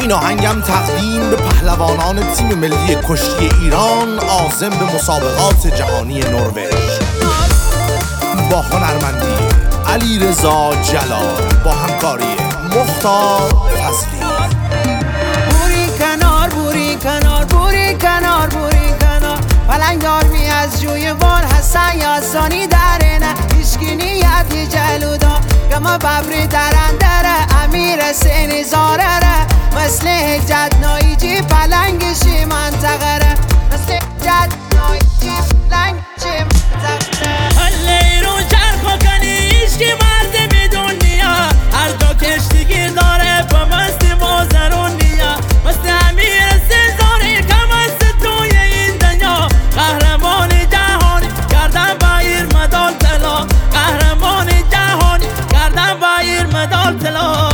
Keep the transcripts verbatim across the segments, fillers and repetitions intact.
این آهنگم تقدیم به پهلوانان تیم ملی کشتی ایران عازم به مسابقات جهانی نروژ با هنرمندی علیرضا جلال با همکاری مختار فضلی. بوری کنار بوری کنار بوری کنار بوری کنار پلنگار می از جوی وار حسن یاسانی درنه هیچکی نیتی جلودا گما ببری درندره امیر سینی زاره مثل حجت نایجی پلنگشی منطقه مثل حجت نایجی پلنگشی منطقه حلی رو چرخو کنی ایشکی مرد میدون نیا هر جا کشتیگی داره با مستی بازرون نیا مثل امیر سیزاری کم است توی این دنیا قهرمان جهانی گردن بایر مدال طلا قهرمان جهانی گردن بایر مدال طلا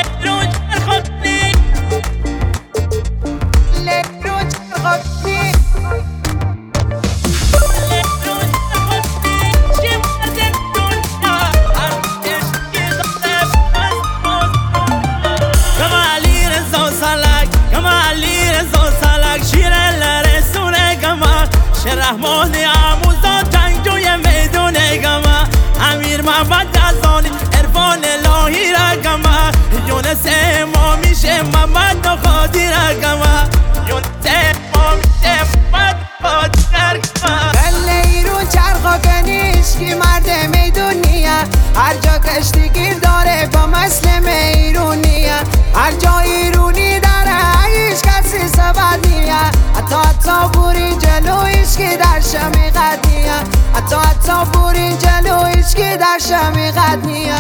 رحمانی آموزا تنگوی میدون گما امیر محمد جزانی عرفان الهی را گما یونس ما میشه محمد نخادی را گما یونس ما میشه محمد نخادی را گما کلی رو چرخا کنیش کی مرد میدونیه هر جا کشتی گیر داره با مسلم ایرونیه هر جا ایرونی داره هیچ کسی سبد نیه حتی حتی بوری جلویش که در شمی قدیه حتی حتی بوری جلویش که در شمی قدیه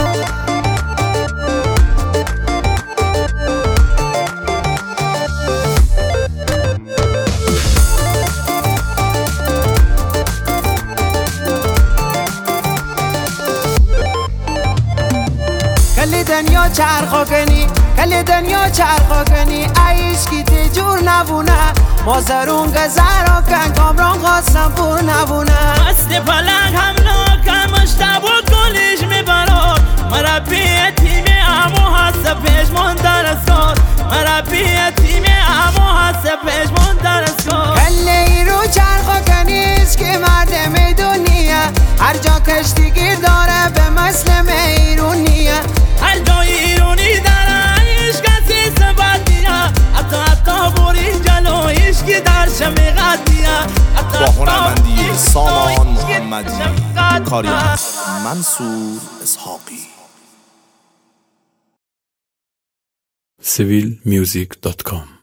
کلی دنیا چرخا کنی کلی دنیا چرخا کنی ایش کی تجور نبونه مازرون گذرا کن کامران خواستم پور نبونه مست پلنگ حمله کن مشتبه گلش میبراد مربی تیم امو هست پیشمون درستاد مربی تیم امو هست پیشمون درستاد کلی رو چرخا کنیش که مرد میدونیه هر جا کشتی گیر داره به مسلم ایرونیه هر جا ایرونی داره هیچ کسی سبت نیه حتی حتی بوری جلویش که در شمی قدیه با هنرمندی سامان محمدی کاری منصور اسحاقی. سیویل میوزیک دات کام